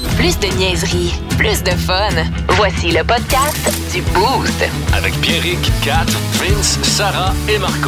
Plus de niaiserie, plus de fun. Voici le podcast du Boost. Avec Pierrick, Kat, Vince, Sarah et Marco.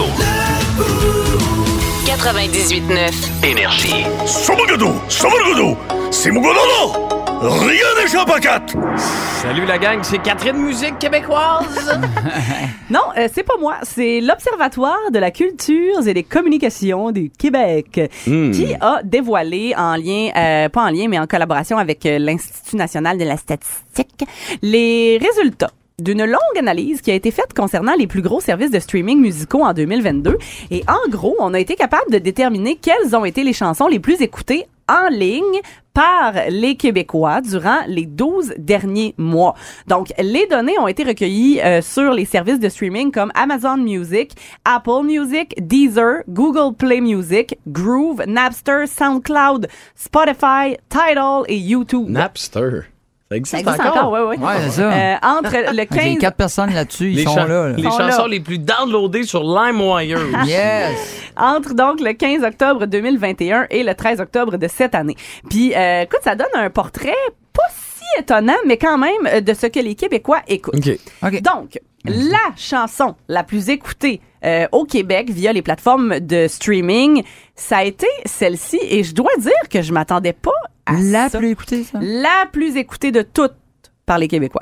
98.9. Énergie. Somagodo, c'est mon godono! Rien n'échappe à 4! Salut la gang, c'est Catherine Musique québécoise. Non, c'est pas moi. C'est l'Observatoire de la culture et des communications du Québec qui a dévoilé en lien, pas en lien, mais en collaboration avec l'Institut national de la statistique, les résultats d'une longue analyse qui a été faite concernant les plus gros services de streaming musicaux en 2022. Et en gros, on a été capable de déterminer quelles ont été les chansons les plus écoutées en ligne par les Québécois durant les 12 derniers mois. Donc, les données ont été recueillies sur les services de streaming comme Amazon Music, Apple Music, Deezer, Google Play Music, Groove, Napster, SoundCloud, Spotify, Tidal et YouTube. Napster. Ça existe encore? Oui. Ouais, c'est ça. Entre le 15... J'ai 4 personnes là-dessus, ils sont là. Les chansons les plus downloadées sur LimeWire. Yes! Entre donc le 15 octobre 2021 et le 13 octobre de cette année. Puis, écoute, ça donne un portrait pas si étonnant, mais quand même de ce que les Québécois écoutent. OK. Donc, la chanson la plus écoutée au Québec via les plateformes de streaming, ça a été celle-ci. Et je dois dire que je m'attendais pas à La ça. plus écoutée, ça? La plus écoutée de toutes par les Québécois.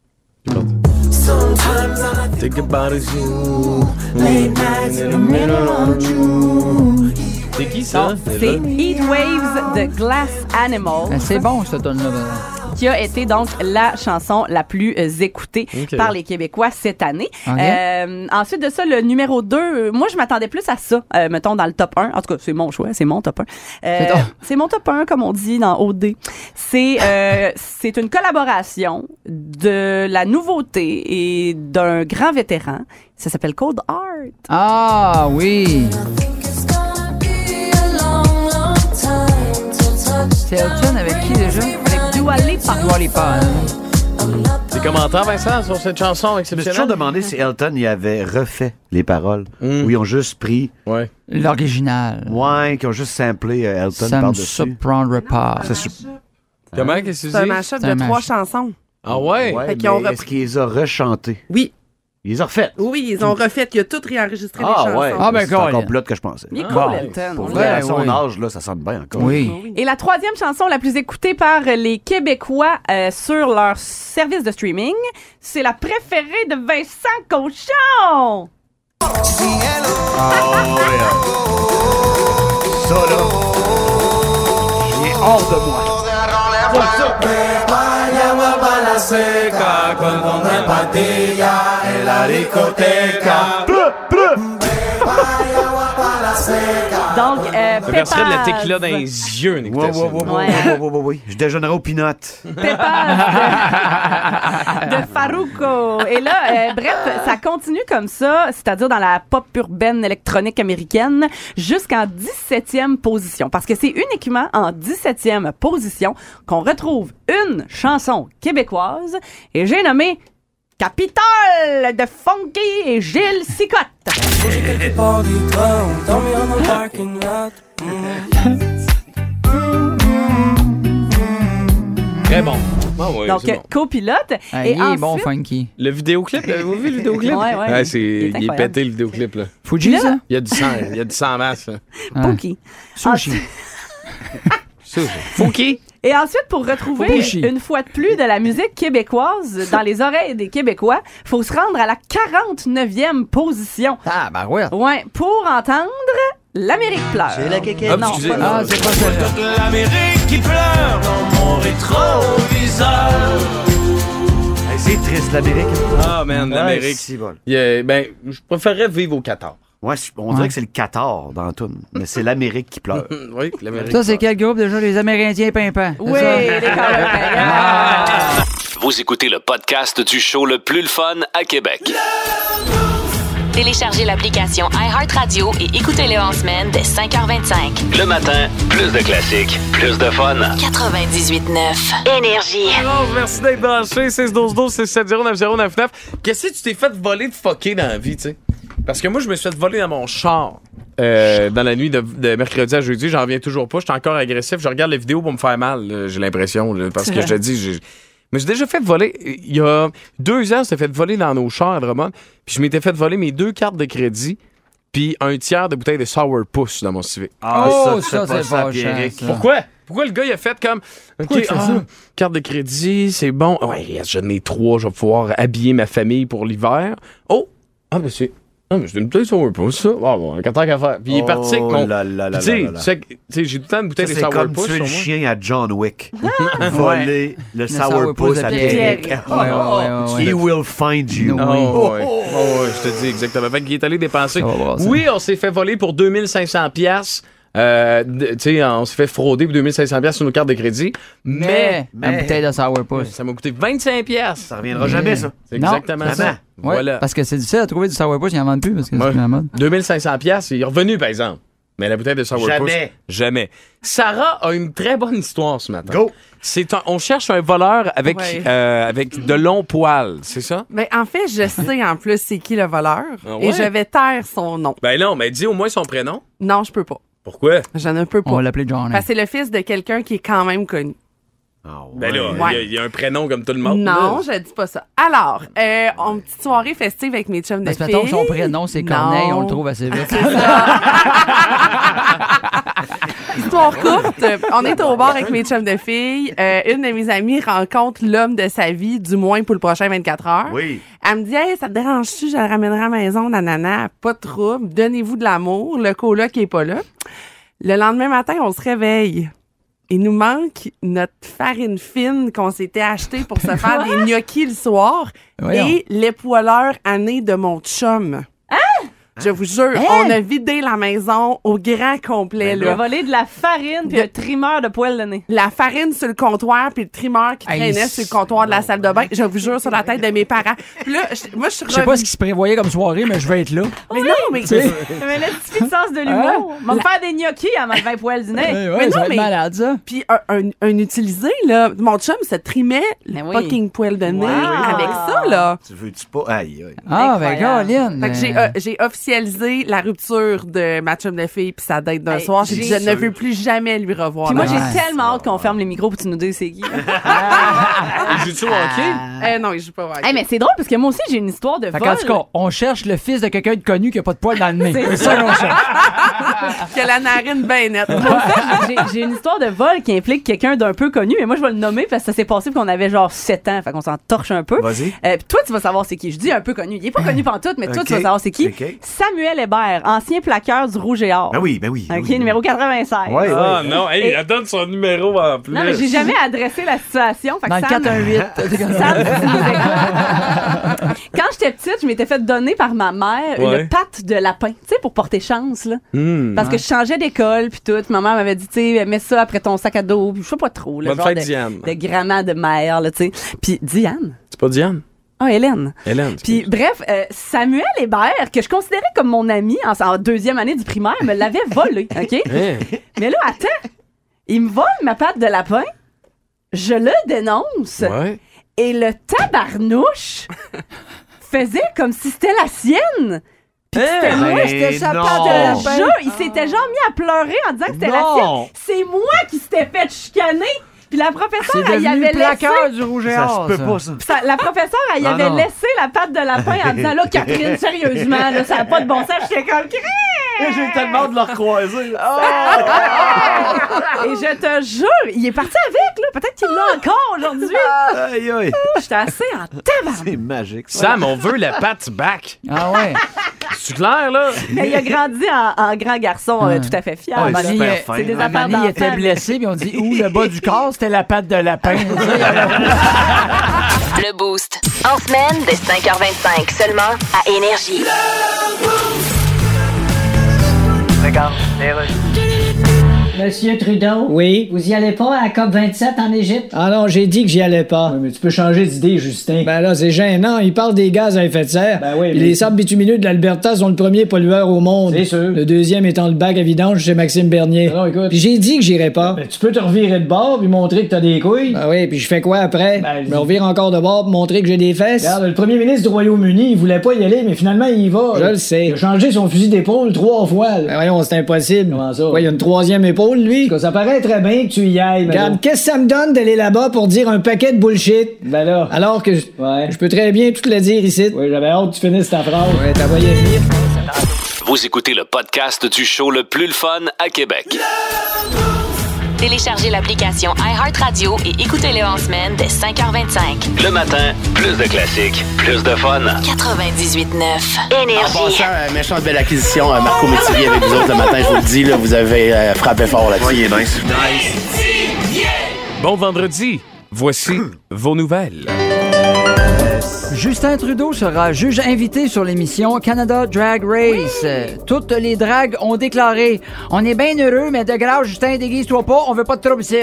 Think about it, you. C'est qui ça? C'est Heat Waves de Glass Animal. Ben, c'est bon, ce tonne-là. Qui a été donc la chanson la plus écoutée par les Québécois cette année. Okay. Ensuite de ça, le numéro 2, moi je m'attendais plus à ça, mettons dans le top 1. En tout cas, c'est mon choix, c'est mon top 1. C'est mon top 1, comme on dit dans OD. C'est une collaboration de la nouveauté et d'un grand vétéran. Ça s'appelle Cold Heart. Ah, oui! C'est Elton avec qui déjà? Avec Dua Lipa. Dua Lipa, hein? Tes commentaires, Vincent, sur cette chanson Je me suis toujours exceptionnelle? demandé si Elton y avait refait les paroles, ou ils ont juste pris, Ouais. L'original. qu'ils ont juste samplé Elton Ça me par-dessus. surprendrait pas. Comment, qu'est-ce que tu C'est un dis? mashup C'est un de 3 mashup. chansons. Ah ouais? Ouais, Fait qu'ils ont mais est-ce repris- qu'ils les ont rechantés? Oui. Ils les ont refaites? Oui, ils ont refait. Il a tout réenregistré les Ah chansons. ouais, Ah, ben, c'est encore Colin. plus hot que je pensais. Il est Ah, cool, ouais. Elton. Pour On vrai, à l'aime. son oui. âge, là, ça sonne bien encore. Oui. Et la troisième chanson la plus écoutée par les Québécois sur leur service de streaming, c'est la préférée de Vincent Cochon. Ça, là, j'ai hors de moi. Donc, Je verserais de la Pépaz. tequila dans les yeux, Nick. Oui. Je déjeunerai au peanut. Pépaz de Farruko. Et là, bref, ça continue comme ça, c'est-à-dire dans la pop urbaine électronique américaine, jusqu'en 17e position. Parce que c'est uniquement en 17e position qu'on retrouve une chanson québécoise. Et j'ai nommé Capitole de Funky et Gilles Sicotte. Très bon. Ah ouais, Donc, c'est bon. copilote. Ah, et il est ensuite, bon, Funky. Le vidéoclip, avez-vous vu le vidéoclip? Ouais. Ah, Il est il est incroyable. pété, le vidéoclip, là. Fuji, Là- ça? Il y a du sang en masse, là. Pookie. Sushi. Fouki. Et ensuite, pour retrouver Fubushi. une fois de plus de la musique québécoise dans les oreilles des Québécois, faut se rendre à la 49e position. Ah, ben ouais. Ouais, pour entendre L'Amérique pleure. C'est la kékette. Ah, Non, excusez. pas Ah, c'est pas ça. L'Amérique qui pleure dans mon rétroviseur. Hey, c'est triste, l'Amérique. Ah, man, l'Amérique. Si, bon. Ben, je préférerais vivre au Qatar. Ouais, on dirait que c'est le Qatar dans la toune, mais c'est l'Amérique qui pleure. Oui, l'Amérique. Ça, c'est quel groupe déjà? Les Amérindiens pimpants. Oui, les Carolins. Vous écoutez le podcast du show le plus le fun à Québec. Téléchargez l'application iHeartRadio et écoutez-le en semaine dès 5h25. Le matin, plus de classiques, plus de fun. 98.9. Énergie. Oh, merci d'être branché. 612-12-670-9099. Qu'est-ce que tu t'es fait voler de fucker dans la vie, tu sais? Parce que moi, je me suis fait voler dans mon char. dans la nuit de mercredi à jeudi. J'en reviens toujours pas. Je suis encore agressif. Je regarde les vidéos pour me faire mal, là, j'ai l'impression. Là, parce que je te dis, mais j'ai déjà fait voler. Il y a 2 ans, c'était fait voler dans nos chars à Drummond. Puis je m'étais fait voler mes 2 cartes de crédit. Puis un tiers de bouteille de Sourpuss dans mon civic. Ah, ça, ça, c'est c'est pas pas Pierrick. cher. Pourquoi? Pourquoi le gars, il a fait comme... OK, carte de crédit, c'est bon. Ouais, j'en ai 3, je vais pouvoir habiller ma famille pour l'hiver. Oh! Ah, ben c'est... Ah, mais j'ai une bouteille de Sourpuss, ça. Ah, bon, 4 ans qu'à faire. Puis il est parti avec mon... Tu sais, j'ai tout le temps une bouteille de C'est comme Sourpuss tuer sur le moi. chien à John Wick. Voler le Sourpuss à Pierrick. Ouais. He will find you. Oh, ouais. Oh, ouais, je te dis exactement. Fait qu'il est allé dépenser. Ça va voir, ça. Oui, on s'est fait voler pour 2500 $. Tu sais, on s'est fait frauder pour 2500 $ sur nos cartes de crédit. Mais une bouteille de Sourpuss. ça m'a coûté 25 $. Ça reviendra jamais, ça. C'est Non, exactement jamais. ça. Ouais, Voilà. parce que c'est difficile à trouver du Sourpuss, ils n'en vendent plus parce que Ouais. c'est plus la mode. 2500 $, il est revenu, par exemple. Mais la bouteille de Sourpuss, jamais. Sarah a une très bonne histoire ce matin. Go! On cherche un voleur avec, Ouais. avec de longs poils, c'est ça? Ben, en fait, je sais en plus c'est qui le voleur Ah ouais? et je vais taire son nom. Ben non, mais dis au moins son prénom. Non, je peux pas. Pourquoi? Je ne peux On pas. va l'appeler Johnny. Parce que c'est le fils de quelqu'un qui est quand même connu. Ben là, Ouais. il y a un prénom comme tout le monde. Non, là. je dis pas ça. Alors, on petite soirée festive avec mes chums de Parce que filles. mettons que son prénom, c'est Corneille, Non. on le trouve assez vite. Histoire courte, on est au bar avec mes chums de filles. Une de mes amies rencontre l'homme de sa vie, du moins pour le prochain 24 heures. Oui. Elle me dit, hey, ça te dérange-tu? Je le ramènerai à la maison, nanana. Pas de trouble. Donnez-vous de l'amour. Le coloc qui est pas là. Le lendemain matin, on se réveille. Il nous manque notre farine fine qu'on s'était acheté pour se faire des gnocchis le soir Voyons. et l'époileur année de mon chum. Je vous jure, on a vidé la maison au grand complet. Il a Là. volé de la farine puis un trimeur de poils de nez. La farine sur le comptoir puis le trimeur qui Hey, traînait sur le comptoir de la salle de bain. Je vous jure, sur la tête de mes parents. Puis là, moi, je suis Je sais pas ce qui se prévoyait comme soirée, mais je vais être là. Mais non, mais... Mais le petit sens de l'humour. Va me faire des gnocchis à ma 20 poils du nez. Ouais, non, ça va être mais- malade, ça. Puis un utilisé, là, mon chum se trimait le Ben oui. fucking poil de nez Wow. avec ça, là. Tu veux-tu pas? Aïe, aïe. Ah, ben, Incroyable. Caroline. Fait que j'ai officialisé la rupture de ma chum de fille puis sa date d'un Hey, soir. J'ai dit, j'ai- je ne veux plus jamais lui revoir. Puis moi, la j'ai main. tellement hâte qu'on ferme les micros pour que tu nous dises c'est qui. Il joue-tu au hockey? Non, il joue pas. Hey, mais c'est drôle parce que moi aussi, j'ai une histoire de Fait vol. qu'en tout cas, on cherche le fils de quelqu'un de connu qui a pas de poils dans le nez. C'est ça qu'on cherche. Qui a la narine bien nette. J'ai une histoire de vol qui implique quelqu'un d'un peu connu, mais moi, je vais le nommer parce que ça s'est passé puis qu'on avait genre 7 ans. Fait qu'on s'en torche un peu. Vas-y. Puis toi, tu vas savoir c'est qui. Je dis un peu connu. Il est pas connu pantoute, mais toi, Ok. tu vas savoir c'est qui. Ok. Samuel Hébert, ancien plaqueur du Rouge et Or. Ben oui, ben oui. OK, oui. numéro 96. Ouais, ouais. Ah non, hey, elle donne son numéro en plus. Non, mais j'ai jamais adressé la situation. Fait que Dans le Sam- 418. Sam, si tu nous écoutes. Quand j'étais petite, je m'étais fait donner par ma mère Ouais. une patte de lapin, tu sais, pour porter chance, là. Hmm. Parce que je changeais d'école, puis tout. Ma mère m'avait dit, tu sais, mets ça après ton sac à dos. Puis je sais pas trop, là. Bonne genre fête, de, Diane. de grammaire de mère, là, tu sais. Puis Diane. C'est pas Diane? Ah, Hélène. Hélène. Puis bref, Samuel Hébert, que je considérais comme mon ami en deuxième année du primaire, me l'avait volé, OK? Hein? Mais là, attends. Il me vole ma patte de lapin. Je le dénonce. Ouais. Et le tabarnouche faisait comme si c'était la sienne. C'était moi, Mais j'étais sa non. patte de lapin. Jure, il s'était genre mis à pleurer en disant que c'était la Non. sienne. C'est moi qui s'était fait chicaner. Puis la professeure, C'est elle y devenu avait le laissé... plaqueur du rouge et Ça or, se peut pas, ça. Puis la professeure, elle y Ah avait non. laissé la patte de lapin en disant, là, Catherine, sérieusement, là, ça n'a pas de bon sens. J'étais comme, J'ai tellement de le recroiser. et je te jure, il est parti avec, là. Peut-être qu'il l'a encore aujourd'hui. Aïe, aïe. J'étais assez en tabarnak. C'est magique, ça. Sam, on veut la patte back. Ah ouais. C'est clair, là? Mais il a grandi en grand garçon tout à fait fier. Ouais, Voilà. super Manny, fin. c'est des là. affaires Manny d'enfant. était blessé, puis on dit, où le bas du corps, c'était la patte de lapin. Le Boost. En semaine, dès 5h25, seulement à Monsieur Trudeau. Oui? Vous y allez pas à la COP27 en Égypte? Ah non, j'ai dit que j'y allais pas. Ouais, mais tu peux changer d'idée, Justin. Ben là, c'est gênant. Ils parlent des gaz à effet de serre. Ben oui, Puis mais... les sables bitumineux de l'Alberta sont le premier pollueur au monde. C'est sûr. Le deuxième étant le bac à vidange chez Maxime Bernier. Non, écoute. Puis j'ai dit que j'irais pas. Ben, tu peux te revirer de bord puis montrer que t'as des couilles. Ben oui, puis je fais quoi après? Ben, Je me revire encore de bord pour montrer que j'ai des fesses. Regarde, le premier ministre du Royaume-Uni, il voulait pas y aller, mais finalement, il y va. Je le sais. Il a changé son fusil d'épaule 3 fois. Là. Ben voyons, c'est impossible. Comment ça? Ouais, il y a une troisième épaule, lui. Ça paraît très bien que tu y ailles, mais... Regarde, qu'est-ce que ça me donne d'aller là-bas pour dire un paquet de bullshit? Ben là... Alors que Ouais. je peux très bien tout le dire ici. Oui, j'avais hâte que tu finisses ta phrase. Ouais, t'as voyé venir. Vous écoutez le podcast du show le plus le fun à Québec. Téléchargez l'application iHeartRadio et écoutez-le en semaine dès 5h25. Le matin, plus de classiques, plus de fun. 98.9 En Énergie. passant, méchante belle acquisition, Marco Métivier avec vous autres le matin, je vous le dis, là, vous avez frappé fort là-dessus. Ouais, il est nice. Bon vendredi. Voici vos nouvelles. Justin Trudeau sera juge invité sur l'émission Canada Drag Race. Toutes les drags ont déclaré « On est bien heureux, mais de grâce, Justin, déguise-toi pas, on veut pas de trouble ici. »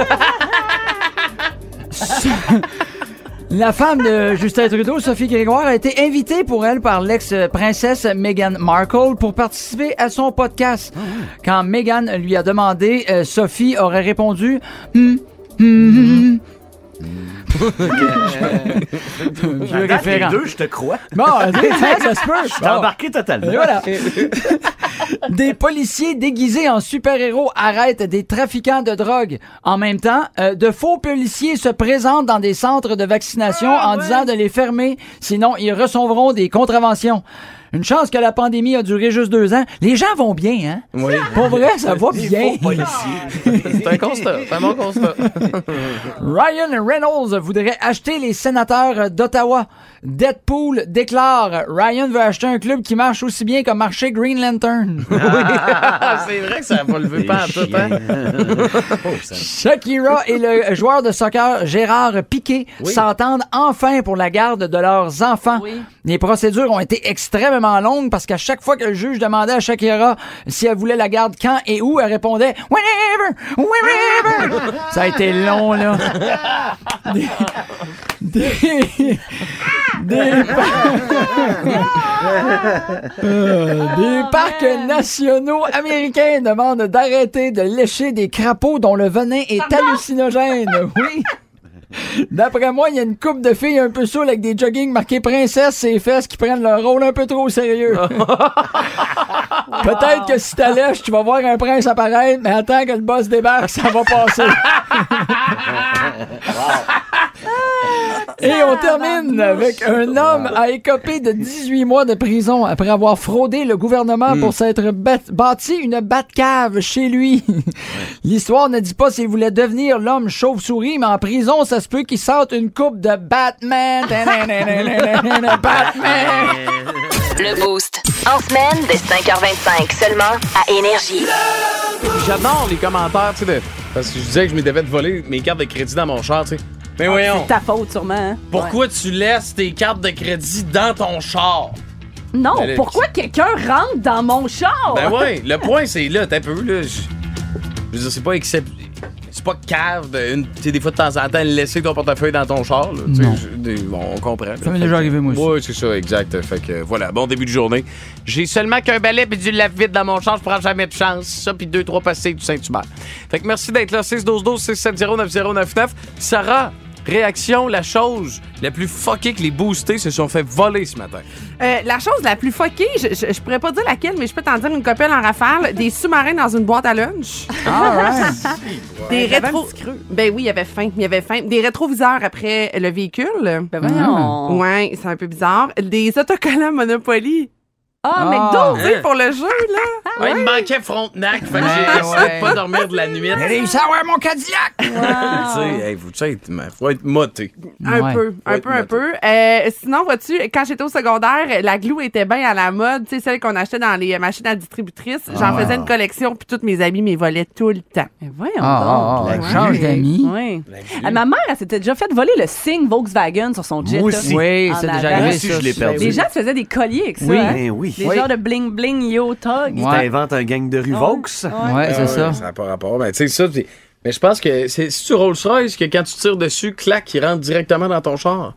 La femme de Justin Trudeau, Sophie Grégoire, a été invitée pour elle par l'ex-princesse Meghan Markle pour participer à son podcast. Quand Meghan lui a demandé, Sophie aurait répondu Les deux, je te crois. Bon, ça se peut. Je t'ai embarqué totalement. Et voilà. Des policiers déguisés en super-héros arrêtent des trafiquants de drogue. En même temps, de faux policiers se présentent dans des centres de vaccination en disant de les fermer, sinon ils recevront des contraventions. Une chance que la pandémie a duré juste 2 ans. Les gens vont bien, hein? Oui. Pour vrai, ça va bien. C'est un constat. C'est un bon constat. Ryan Reynolds voudrait acheter les sénateurs d'Ottawa. Deadpool déclare Ryan veut acheter un club qui marche aussi bien que marché Green Lantern. C'est vrai que ça va lever pas en tout, hein? Shakira et le joueur de soccer Gérard Piqué s'entendent enfin pour la garde de leurs enfants. Oui. Les procédures ont été extrêmement longues parce qu'à chaque fois que le juge demandait à Shakira si elle voulait la garde quand et où, elle répondait « Whenever! Wherever! » Ça a été long, là. Des parcs nationaux américains demandent d'arrêter de lécher des crapauds dont le venin est hallucinogène. Oui. D'après moi, il y a une couple de filles un peu saoules avec des joggings marqués princesse et fesses qui prennent leur rôle un peu trop au sérieux. Peut-être que si t'allèches, tu vas voir un prince apparaître, mais attends que le boss débarque, ça va passer. Et on termine avec un homme a écopé de 18 mois de prison après avoir fraudé le gouvernement pour s'être bâti une Batcave chez lui. L'histoire ne dit pas s'il voulait devenir l'homme chauve-souris, mais en prison, ça se peut qu'il sorte une coupe de Batman. Batman! Le Boost. En semaine dès 5h25 seulement à Énergie. J'adore les commentaires, tu sais, parce que je disais que je m'étais fait voler mes cartes de crédit dans mon char, tu sais. Mais voyons. C'est ta faute, sûrement. Hein? Pourquoi tu laisses tes cartes de crédit dans ton char? Non, Ben là, pourquoi quelqu'un rentre dans mon char? Ben ouais, le point c'est là, t'as un peu là. Je veux dire, c'est pas c'est pas cave tu sais, des fois de temps en temps laisser ton portefeuille dans ton char. Là, on comprend. Ça m'est déjà arrivé, moi aussi. Oui, c'est ça, exact. Fait que voilà, bon début de journée. J'ai seulement qu'un balai puis du lave-vide dans mon char, je prends jamais de chance. Ça puis 2-3 pastilles du Saint-Hubert. Fait que merci d'être là. 612-12-670-9099. Sarah, réaction, la chose la plus fuckée que les boostés se sont fait voler ce matin. La chose la plus fuckée, je pourrais pas dire laquelle, mais je peux t'en dire une copine en rafale, des sous-marins dans une boîte à lunch. Des rétro... Ben oui, il y avait faim. Des rétroviseurs après le véhicule. Ben voyons. Ouais, c'est un peu bizarre. Des autocollants Monopoly. Ah, McDo! Oui, pour le jeu, là. Ouais, il me manquait Frontenac, fait que j'ai décidé de pas dormir de la nuit. J'ai réussi à avoir mon Cadillac! Tu sais, faut être moté. Un peu. Sinon, vois-tu, quand j'étais au secondaire, la glue était bien à la mode, tu sais, celle qu'on achetait dans les machines à distributrices. J'en faisais une collection, puis toutes mes amies m'y volaient tout le temps. Mais voyons donc. Change d'amis. Oui. Ma mère, elle s'était déjà fait voler le signe Volkswagen sur son jet. Moi aussi. Oui, En c'est déjà avant. arrivé. Moi aussi, je l'ai perdu. Les gens se faisaient des colliers avec ça. Oui. Hein? Ben oui. Des genres de bling-bling yo-tog. Tu t'inventes un gang de rue Vaux. Ouais, c'est ça. Ça n'a pas rapport. Mais tu sais, ça, mais je pense que c'est-tu Rolls-Royce que quand tu tires dessus, clac, il rentre directement dans ton char?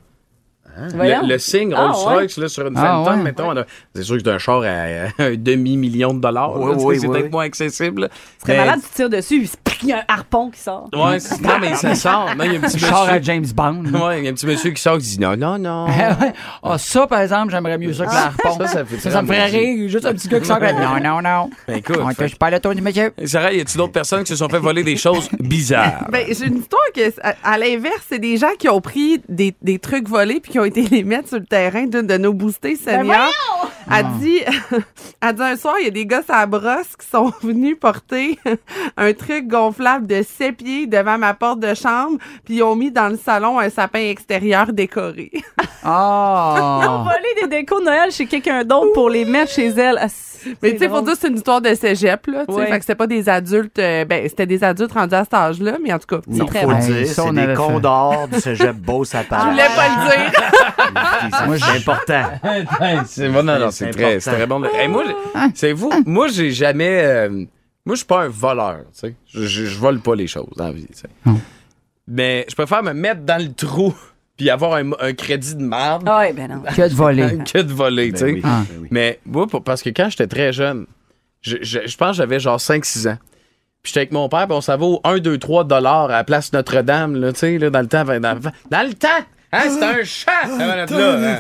Le signe Rolls-Royce là, sur une Phantom, mettons, c'est sûr que c'est un char à un demi-million de dollars. C'est peut-être moins accessible. Ce serait malade, tu tires dessus, il y a un harpon qui sort. Ouais, non, mais ça sort. Il y a un petit char à James Bond. Ouais, il y a un petit monsieur qui sort qui dit non. Ça, par exemple, j'aimerais mieux ça que l'harpon. Ça me ferait rire. Juste un petit gars qui sort non. Ben écoute. On touche pas le tour du monsieur. Sarah, y a-t-il d'autres personnes qui se sont fait voler des choses bizarres? Ben, j'ai une histoire que, à l'inverse, c'est des gens qui ont pris des trucs volés puis qui ont été les mettre sur le terrain d'une de nos boostés seniors. Elle dit un soir, il y a des gars à la brosse qui sont venus porter un truc gonflable de 7 pieds devant ma porte de chambre, puis ils ont mis dans le salon un sapin extérieur décoré. Ils ont volé des décos de Noël chez quelqu'un d'autre pour les mettre chez elle. Mais tu sais, faut dire que c'est une histoire de cégep, là. Fait que c'était pas des adultes, c'était des adultes rendus à cet âge-là, mais en tout cas. Il faut le dire, c'est des condors du cégep Beau-Sapin. Je voulais pas le dire. C'est important. C'est très bon. Hey, moi, c'est vous. Moi, j'ai jamais. Moi, je suis pas un voleur. Tu sais, je vole pas les choses dans la vie. Tu sais. Mais je préfère me mettre dans le trou puis avoir un crédit de merde. Ah ouais, ben non. Que de voler. Que de voler, tu sais. Oui. Mais moi, parce que quand j'étais très jeune, je pense que j'avais genre 5-6 ans. Puis j'étais avec mon père, puis on s'en va au 1, 2, 3 $ à la place Notre-Dame, là, tu sais, là, dans le temps. Dans le temps! Hein, c'était un chat! Là,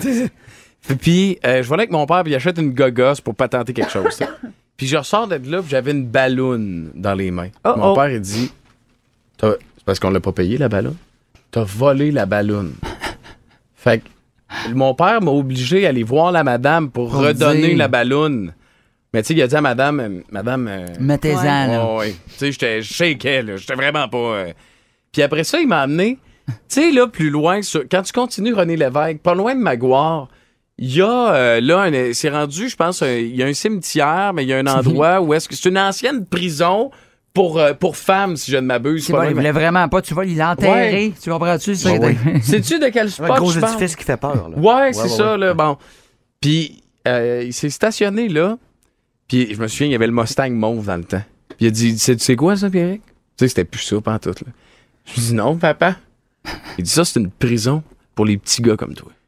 puis je volais avec mon père, puis il achète une gogosse pour patenter quelque chose. Puis je ressors de là, puis j'avais une balloune dans les mains. Mon père, il dit, c'est parce qu'on l'a pas payé, la balloune. T'as volé la balloune. Fait que mon père m'a obligé à aller voir la madame pour redonner la balloune. Mais tu sais, il a dit à madame... Mettez-en, là. Ouais. Tu sais, je shakeais, là. J'étais vraiment pas... Puis après ça, il m'a amené... Tu sais, là, plus loin, quand tu continues René Lévesque, pas loin de Maguire, il y a, c'est rendu, je pense, il y a un cimetière, mais il y a un endroit où est-ce que c'est une ancienne prison pour femmes, si je ne m'abuse. Il voulait vraiment pas, tu vois, il l'a enterré. Ouais. Tu comprends-tu? Sais-tu de quel spot? Un gros édifice qui fait peur, là. Ouais, c'est ça, là. Bon. Puis, il s'est stationné là. Puis, je me souviens, il y avait le Mustang mauve dans le temps. Puis, il a dit, c'est quoi ça, Pierrick? Tu sais, c'était plus ça, pantoute, là. Je lui ai dit, non, papa. Il dit, ça, c'est une prison pour les petits gars comme toi.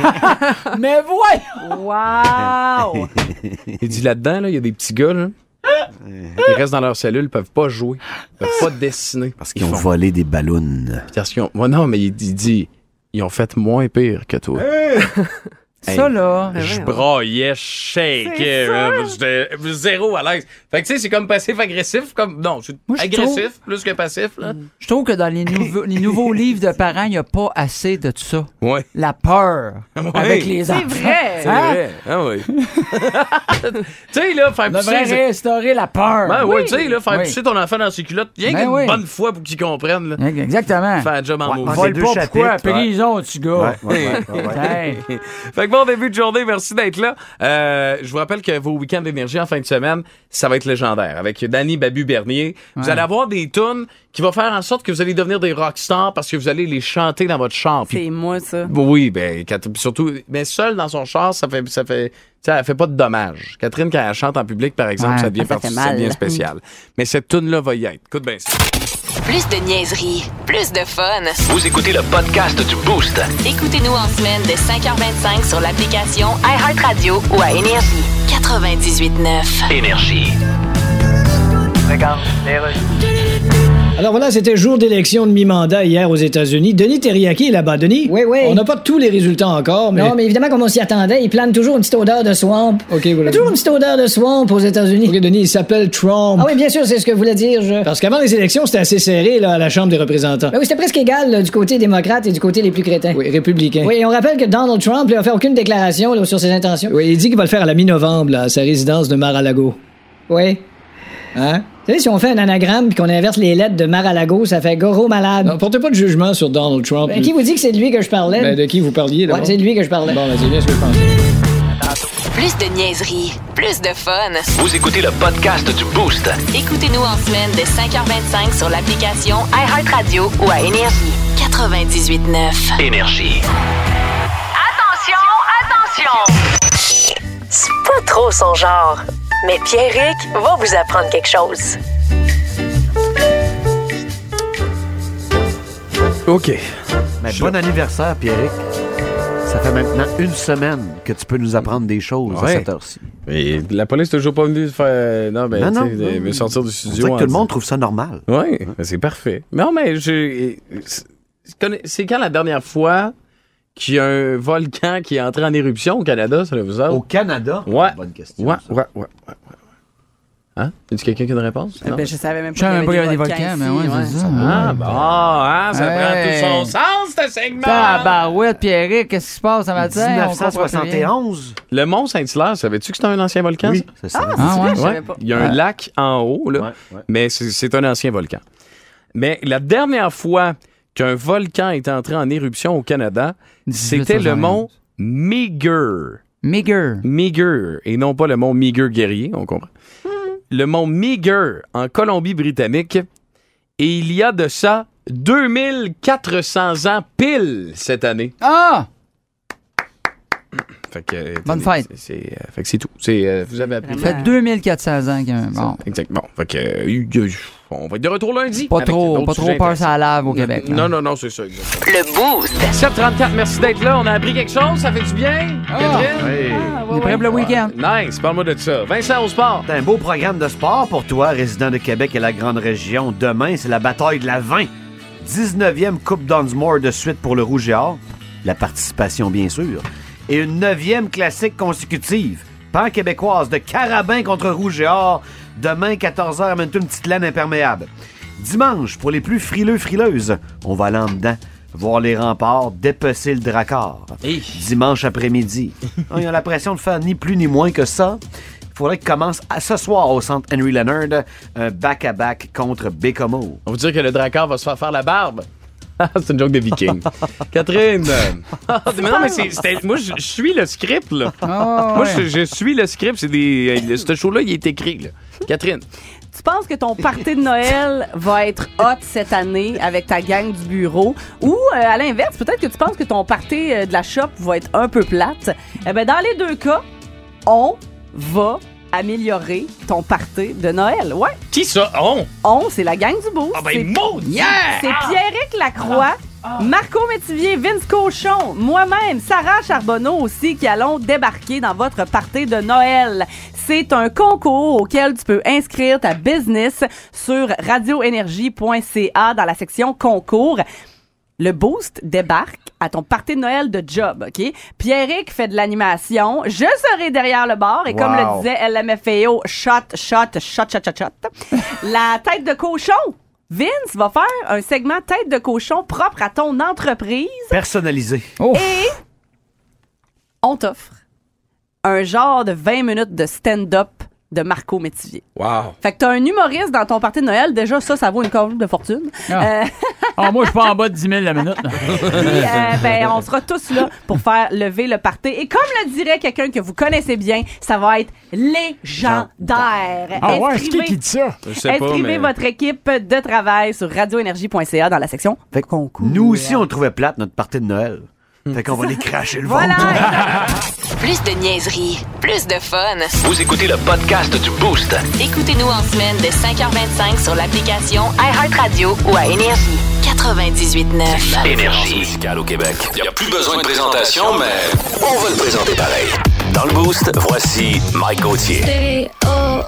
Mais ouais! Wow! Il dit, là-dedans, là, il y a des petits gars, là. Ils restent dans leur cellule, ils peuvent pas jouer, ils peuvent pas dessiner. Parce qu'ils ont volé des ballons. Non, mais il dit, ils ont fait moins pire que toi. Ça, là. Je braillais, je shakeais. J'étais zéro à l'aise. Fait que, tu sais, c'est comme passif-agressif. Non, c'est agressif plus que passif. Là. Je trouve que dans les nouveaux livres de parents, il n'y a pas assez de tout ça. Ouais. La peur avec les enfants. C'est vrai. C'est vrai. Ah oui. Tu sais, là, faire pousser... On devrait réinstaurer la peur. Ben oui, tu sais, là, faire pousser ton enfant dans ses culottes, rien qu'une bonne fois pour qu'il comprenne. Là. Exactement. Faire un job en mauvais. Vole pas pourquoi prison, tu gars. Fait que bon début de journée, merci d'être là. Je vous rappelle que vos week-ends d'énergie en fin de semaine, ça va être légendaire. Avec Danny Babu Bernier, vous allez avoir des tunes qui vont faire en sorte que vous allez devenir des rockstars parce que vous allez les chanter dans votre char. C'est moi, ça. Oui, ben, surtout, mais seul dans son char, ça fait elle fait pas de dommages. Catherine, quand elle chante en public, par exemple, ça devient spécial. Mais cette tune-là va y être. Écoute bien ça. Plus de niaiserie, plus de fun. Vous écoutez le podcast du Boost. Écoutez-nous en semaine de 5h25 sur l'application iHeartRadio ou à Énergie. 98.9. Énergie. Regarde, alors voilà, c'était jour d'élection de mi-mandat hier aux États-Unis. Denis Terriaki est là-bas. Denis? Oui. On n'a pas tous les résultats encore, mais... Non, mais évidemment, comme on s'y attendait, il plane toujours une petite odeur de swamp. OK, il y a toujours une petite odeur de swamp aux États-Unis. OK, Denis, il s'appelle Trump. Ah oui, bien sûr, c'est ce que voulait dire, Parce qu'avant les élections, c'était assez serré, là, à la Chambre des représentants. Ben oui, c'était presque égal, là, du côté démocrate et du côté les plus crétins. Oui, républicain. Oui, et on rappelle que Donald Trump n'a fait aucune déclaration là, sur ses intentions. Oui, il dit qu'il va le faire à la mi-novembre, là, à sa résidence de Mar-a-Lago. Oui. Hein? Vous savez, si on fait un anagramme puis qu'on inverse les lettres de Mar-a-Lago, ça fait Goro malade. Non, portez pas de jugement sur Donald Trump. Ben, qui vous dit que c'est de lui que je parlais? Ben, de qui vous parliez, là? Ouais, c'est de lui que je parlais. Bon, ben, c'est bien ce que je pense. Plus de niaiserie, plus de fun. Vous écoutez le podcast du Boost. Écoutez-nous en semaine de 5h25 sur l'application iHeartRadio ou à Énergie. 98.9. Énergie. Attention! c'est pas trop son genre. Mais Pierrick va vous apprendre quelque chose. OK. Mais bon anniversaire, Pierrick. Ça fait maintenant 1 semaine que tu peux nous apprendre des choses à cette heure-ci. Et la police n'est toujours pas venue faire... Non, me sortir du studio. On dirait que tout le monde trouve ça normal. Oui, c'est parfait. Non, mais c'est quand la dernière fois qu'il y a un volcan qui est entré en éruption au Canada, ça vous a? Au Canada? Ouais. Bonne question. Ouais. Hein? Y a-tu quelqu'un qui a une réponse? Ben, je savais même pas qu'il y avait des volcans, mais c'est ça. Ça prend tout son sens, ce segment! Tabarouette, Pierrick, qu'est-ce qui se passe ce matin? 1971. Le Mont Saint-Hilaire, savais-tu que c'est un ancien volcan? Oui, c'est ça. Je savais pas. Il y a un lac en haut, là, mais c'est un ancien volcan. Mais la dernière fois qu'un volcan est entré en éruption au Canada, c'était le mont Meager. Meager, et non pas le mont Meager-Guerrier, on comprend. Le mont Meager, en Colombie-Britannique, et il y a de ça 2400 ans pile cette année. Ah! Fait que, bonne fête. Fait que c'est tout. Vous avez appris. Ça fait 2400 ans qu'il y a un... Bon. Exactement. Fait que, on va être de retour lundi. Pas trop peur ça lave au Québec. Non, c'est ça. Exactement. Le Boost. 7h34, merci d'être là. On a appris quelque chose. Ça fait du bien, Catherine? Oui. On est prêt pour le week-end. Nice. Parle-moi de ça. Vincent au sport. C'est un beau programme de sport pour toi, résident de Québec et la grande région. Demain, c'est la bataille de la 20. 19e Coupe Dunsmore de suite pour le Rouge et Or. La participation, bien sûr. Et une 9e classique consécutive, pan-québécoise de Carabin contre Rouge et Or. Demain, 14h, amène-toi une petite laine imperméable. Dimanche, pour les plus frileuses, on va aller en dedans, voir les remparts, dépecer le Drakkar. Dimanche après-midi. Ils ont l'impression de faire ni plus ni moins que ça. Il faudrait qu'il commence ce soir au centre Henry Leonard, un back-à-back contre Bécomo. On veut dire que le Drakkar va se faire la barbe. C'est une joke de viking. Catherine! Mais non, mais moi, je suis le script, là. Moi, je suis le script. Ce show-là, il est écrit, là. Catherine. Tu penses que ton party de Noël va être hot cette année avec ta gang du bureau? Ou, à l'inverse, peut-être que tu penses que ton party de la shop va être un peu plate? Eh bien, dans les deux cas, on va améliorer ton party de Noël. Ouais. Qui ça? C'est la gang du Boost. Ah ben, C'est Pierrick Lacroix, Marco Métivier, Vince Cochon, moi-même, Sarah Charbonneau aussi, qui allons débarquer dans votre party de Noël. C'est un concours auquel tu peux inscrire ta business sur radioénergie.ca dans la section concours. Le Boost débarque à ton party de Noël de job, OK? Pierrick fait de l'animation. Je serai derrière le bar. Et comme le disait LMFAO, shot. La tête de cochon. Vince va faire un segment tête de cochon propre à ton entreprise. Personnalisé. Et on t'offre un genre de 20 minutes de stand-up de Marco Métivier. Wow. Fait que t'as un humoriste dans ton party de Noël, déjà ça vaut une colonne de fortune. Moi, je suis pas en bas de 10 000 la minute. Puis, on sera tous là pour faire lever le party. Et comme le dirait quelqu'un que vous connaissez bien, ça va être légendaire. C'est qui dit ça? Inscrivez votre équipe de travail sur radioénergie.ca dans la section concours. Nous aussi, on trouvait plate notre party de Noël. Fait qu'on va les cracher le ventre. Plus de niaiserie, plus de fun. Vous écoutez le podcast du Boost. Écoutez-nous en semaine de 5h25 sur l'application iHeartRadio ou à Énergie. 98.9. Énergie musicale au Québec. Il n'y a plus besoin de présentation, mais on va le présenter pareil. Dans le Boost, voici Mike Gauthier. Stéréo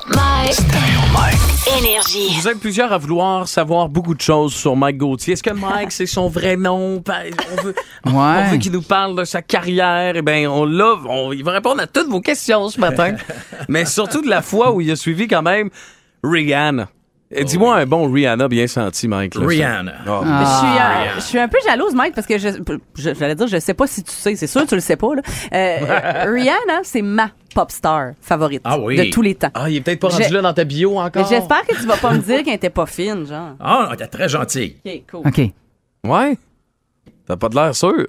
Mike. Énergie. Vous êtes plusieurs à vouloir savoir beaucoup de choses sur Mike Gauthier. Est-ce que Mike, c'est son vrai nom? On veut qu'il nous parle de sa carrière. Eh bien, il va répondre à toutes vos questions ce matin. Mais surtout de la fois où il a suivi quand même Rihanna. Dis-moi un bon Rihanna bien senti, Mike. Là, Rihanna. Je suis un peu jalouse, Mike, parce que j'allais dire, je sais pas si tu sais, c'est sûr que tu le sais pas. Là. Rihanna, c'est ma pop star favorite de tous les temps. Il est peut-être pas rendu là dans ta bio encore. Mais j'espère que tu vas pas me dire qu'elle était pas fine, genre. T'es très gentil. OK, cool. OK. Ouais? T'as pas de l'air sûr.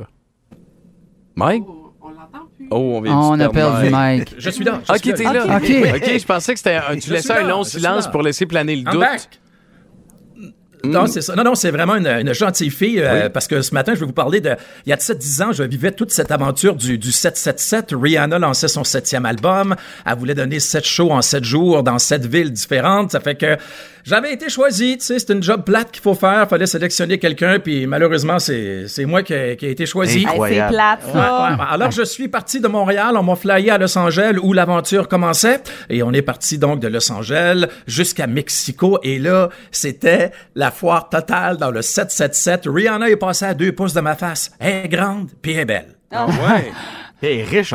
Mike? On a perdu Mike. Je suis là. OK, t'es là. OK, je pensais que tu laissais un long silence pour laisser planer le doute. Non, c'est ça. Non, c'est vraiment une gentille fille, parce que ce matin, je vais vous parler de... Il y a 7-10 ans, je vivais toute cette aventure du 777. Rihanna lançait son 7e album. Elle voulait donner 7 shows en 7 jours dans 7 villes différentes. Ça fait que j'avais été choisi, tu sais, c'est une job plate qu'il faut faire. Fallait sélectionner quelqu'un, puis malheureusement, c'est moi qui ai été choisi. C'est plate, ça. Ouais. Alors, je suis parti de Montréal. On m'a flyé à Los Angeles où l'aventure commençait. Et on est parti donc de Los Angeles jusqu'à Mexico. Et là, c'était la foire totale dans le 777. Rihanna est passée à 2 pouces de ma face. Elle est grande, puis elle est belle. Ah ouais. Elle est riche en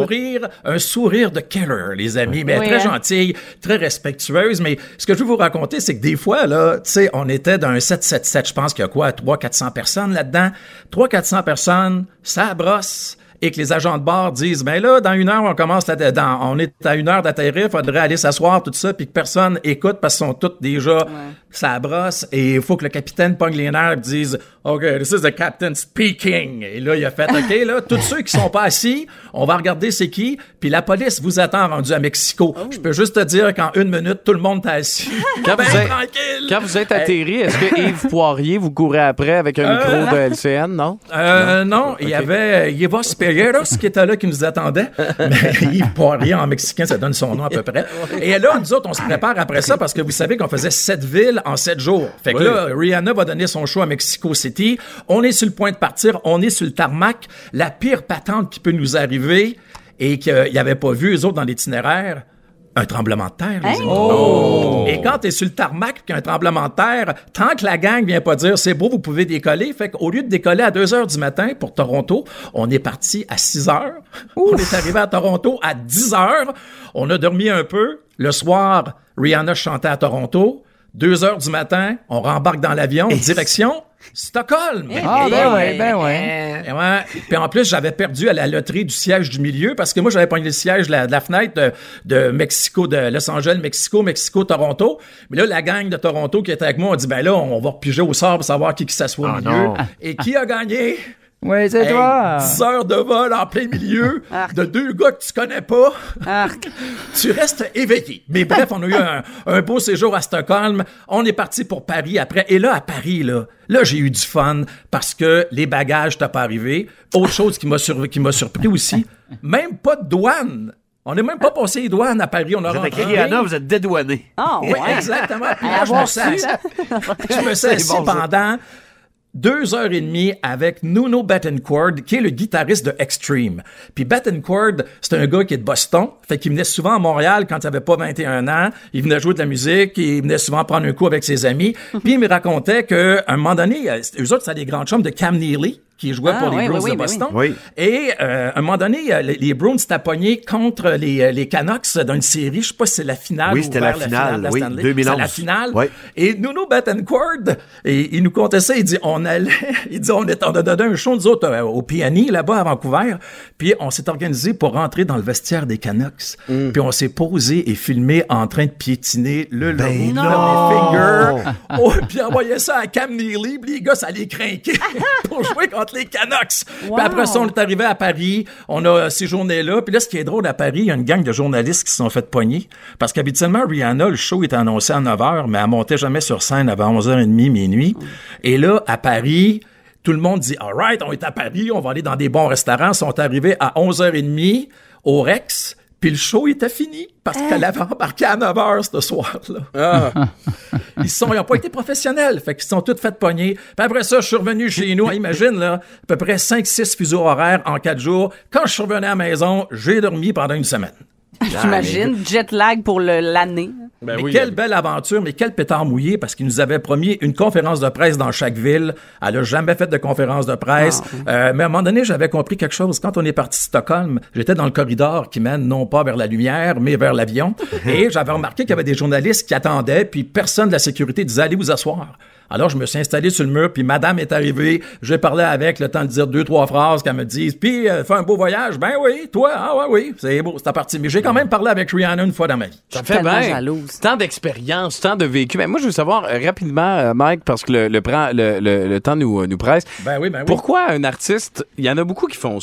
un sourire de killer, les amis, mais très gentille, très respectueuse. Mais ce que je veux vous raconter, c'est que des fois, là, tu sais, on était dans un 777, je pense qu'il y a quoi, 300-400 personnes là-dedans. 300-400 personnes, ça brosse. Et que les agents de bord disent, ben là, dans 1 heure, on est à 1 heure d'atterrir, faudrait aller s'asseoir, tout ça, puis que personne écoute parce qu'ils sont tous déjà, ça brosse, et il faut que le capitaine pogne les nerfs et dise, OK, this is the captain speaking. Et là, il a fait, OK, là, tous ceux qui sont pas assis, on va regarder c'est qui, puis la police vous attend rendu à Mexico. Je peux juste te dire qu'en 1 minute, tout le monde est assis. Tranquille. Quand vous êtes atterri, est-ce que Yves Poirier vous courait après avec un micro de LCN, non? Non, il y avait Yves Speyeros qui était là, qui nous attendait. Mais Yves Poirier, en mexicain, ça donne son nom à peu près. Et là, nous autres, on se prépare après ça parce que vous savez qu'on faisait 7 villes en 7 jours. Fait que là, Rihanna va donner son show à Mexico City. On est sur le point de partir. On est sur le tarmac. La pire patente qui peut nous arriver et qu'il n'y avait pas vu, eux autres, dans l'itinéraire, un tremblement de terre, les amis. Et quand t'es sur le tarmac, qu'il y a un tremblement de terre, tant que la gang vient pas dire, c'est beau, vous pouvez décoller, fait qu'au lieu de décoller à 2h du matin pour Toronto, on est parti à 6h. On est arrivé à Toronto à 10h. On a dormi un peu. Le soir, Rihanna chantait à Toronto. 2h du matin, on rembarque dans l'avion, direction Stockholm. Ben ouais. Puis en plus, j'avais perdu à la loterie du siège du milieu parce que moi, j'avais pogné le siège de la fenêtre de Mexico, de Los Angeles, Mexico, Toronto. Mais là, la gang de Toronto qui était avec moi, on dit, ben là, on va repiger au sort pour savoir qui s'assoit au milieu. Non. Et qui a gagné? Oui, c'est toi. 10 heures de vol en plein milieu de 2 gars que tu connais pas. Tu restes éveillé. Mais bref, on a eu un beau séjour à Stockholm. On est parti pour Paris après. Et là, à Paris, là, j'ai eu du fun parce que les bagages t'ont pas arrivé. Autre chose qui m'a surpris aussi, même pas de douane. On n'est même pas passé les douanes à Paris. On a rentré. Avec Rihanna, vous êtes dédouané. Oui, exactement. Puis là, je me suis assis pendant 2h30 avec Nuno Bettencourt, qui est le guitariste de Extreme. Puis Bettencourt, c'est un gars qui est de Boston, fait qu'il venait souvent à Montréal quand il avait pas 21 ans. Il venait jouer de la musique, il venait souvent prendre un coup avec ses amis. Puis il me racontait qu'à un moment donné, eux autres, c'est des grands chums de Cam Neely, qui jouait pour les Bruins de Boston. Et à un moment donné, les Bruins s'étaient pognés contre les Canucks dans une série, je sais pas si c'est la finale. Oui, c'était la finale, de Stanley. 2011. C'est la finale. Et Nuno Bettencourt, il nous contait ça, il dit, on a donné un show, nous autres, au PNI, là-bas, à Vancouver, puis on s'est organisé pour rentrer dans le vestiaire des Canucks. Puis on s'est posé et filmé en train de piétiner le logo de Finger. Puis envoyé ça à Cam Neely, puis les gars, ça les craquait pour jouer contre les Canucks. Puis après ça, on est arrivé à Paris. On a séjourné là. Puis là, ce qui est drôle à Paris, il y a une gang de journalistes qui se sont fait pogner. Parce qu'habituellement, Rihanna, le show était annoncé à 9h, mais elle montait jamais sur scène avant 11h30, minuit. Et là, à Paris, tout le monde dit, all right, on est à Paris, on va aller dans des bons restaurants. Ils sont arrivés à 11h30 au Rex. Puis le show était fini parce qu'elle avait embarqué à 9h ce soir-là. Ils n'ont pas été professionnels. Fait qu'ils se sont tous fait pogner. Puis après ça, je suis revenu chez nous. Imagine, là, à peu près 5-6 fuseaux horaires en 4 jours. Quand je suis revenu à la maison, j'ai dormi pendant 1 semaine. J'imagine, jet lag pour l'année. Mais quelle belle aventure, mais quel pétard mouillé, parce qu'il nous avait promis une conférence de presse dans chaque ville. Elle a jamais fait de conférence de presse. Mais à un moment donné, j'avais compris quelque chose. Quand on est parti de Stockholm, j'étais dans le corridor qui mène non pas vers la lumière, mais vers l'avion. Et j'avais remarqué qu'il y avait des journalistes qui attendaient, puis personne de la sécurité disait « Allez vous asseoir ». Alors, je me suis installé sur le mur, puis madame est arrivée. J'ai parlé avec, le temps de dire 2-3 phrases qu'elle me dise. Puis, fais un beau voyage. Ben oui, toi, oui, c'est beau, c'est parti. Mais j'ai quand même parlé avec Rihanna une fois dans ma vie. Ça fait bien. Jalouse. Tant d'expérience, tant de vécu. Ben, moi, je veux savoir rapidement, Mike, parce que le temps nous presse. Ben oui. Pourquoi un artiste, il y en a beaucoup qui font ça,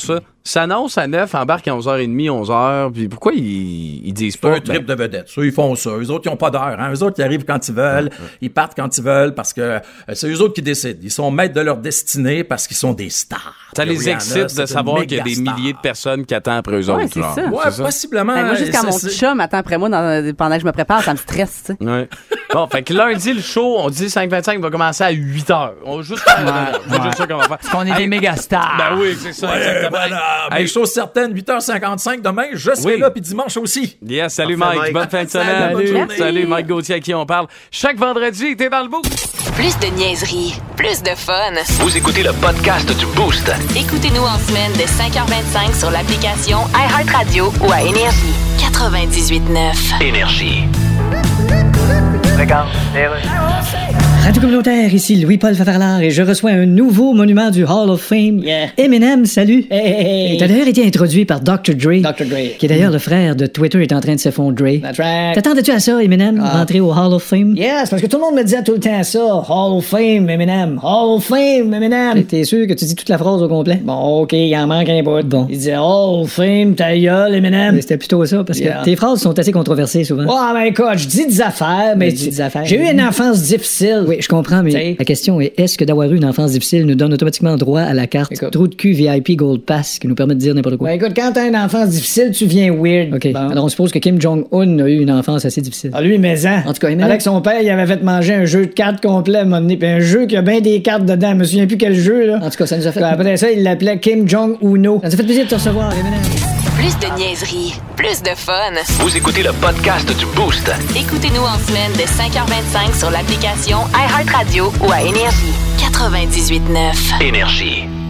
s'annonce à 9, embarque à 11h30, 11h, puis pourquoi ils disent pas? C'est un trip de vedette. Ça, ils font ça. Eux autres, ils n'ont pas d'heure. Hein? Eux autres, ils arrivent quand ils veulent. Ils partent quand ils veulent parce que c'est eux autres qui décident. Ils sont maîtres de leur destinée parce qu'ils sont des stars. Ça les excite de savoir qu'il y a des milliers de personnes qui attendent après eux autres. C'est ça. Ouais, possiblement. Moi, juste quand mon chum attend après moi pendant que je me prépare, ça me stresse, tu sais. Ouais. Bon, fait que lundi, le show, on dit 5h25 va commencer à 8h. On va juste faire juste ça qu'on va faire. Parce qu'on est des méga stars. Ben oui, c'est ça, exactement. Voilà. Mais chose certaine, 8h55 demain, je serai là, puis dimanche aussi. Yes, salut Mike. Bonne fin de semaine. Salut Mike Gauthier à qui on parle. Chaque vendredi, t'es dans le boost. Plus de niaiserie, plus de fun. Vous écoutez le podcast du Boost. Écoutez-nous en semaine de 5h25 sur l'application iHeartRadio ou à Énergie. 98.9. Énergie. Regarde, Radio communautaire, ici Louis-Paul Favarlard et je reçois un nouveau monument du Hall of Fame. Eminem, salut. Il a d'ailleurs été introduit par Dr. Dre. Qui est d'ailleurs le frère de Twitter est en train de s'effondrer. That's right. T'attendais-tu à ça, Eminem, rentrer au Hall of Fame? Yes, parce que tout le monde me disait tout le temps ça. Hall of Fame, Eminem. Hall of Fame, Eminem. T'es sûr que tu dis toute la phrase au complet? Bon, OK, il en manque un bout. Bon. Il disait Hall of Fame, ta gueule, Eminem. C'était plutôt ça, parce que tes phrases sont assez controversées souvent. Oh, mais écoute, je dis des affaires, mais j'ai eu une enfance difficile. Oui, je comprends, mais la question est, est-ce que d'avoir eu une enfance difficile nous donne automatiquement droit à la carte Trou de cul VIP Gold Pass qui nous permet de dire n'importe quoi? Ben écoute, quand t'as une enfance difficile, tu viens weird. OK. Bon. Alors on suppose que Kim Jong-un a eu une enfance assez difficile. Ah, lui, mais en tout cas, avec son père, il avait fait manger un jeu de cartes complet à un moment donné, puis un jeu qui a bien des cartes dedans. Je me souviens plus quel jeu, là. En tout cas, ça nous a fait... Après ça, il l'appelait Kim Jong-Uno. Ça nous a fait plaisir de te recevoir, Eminem. Plus de niaiserie, plus de fun. Vous écoutez le podcast du Boost. Écoutez-nous en semaine de 5h25 sur l'application iHeartRadio ou à Énergie. 98.9. Énergie.